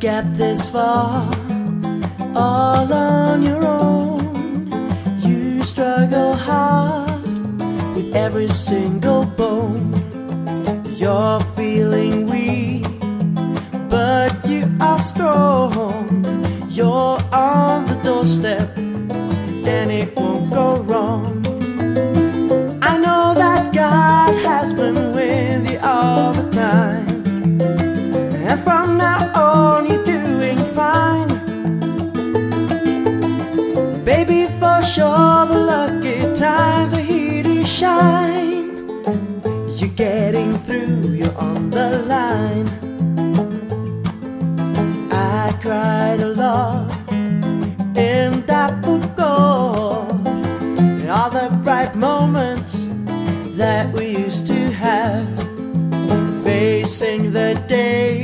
get this far all on your own. You struggle hard with every single bone. You're feeling weak, but you are strong. You're on the doorstep, and it won't go wrong. I know that God has been with you all the time, and from now on you're doing fine. Baby, for sure the lucky times are here to shine. You're getting through, you're on the line. I cried a lot and I forgot all the bright moments that we used to have, facing the day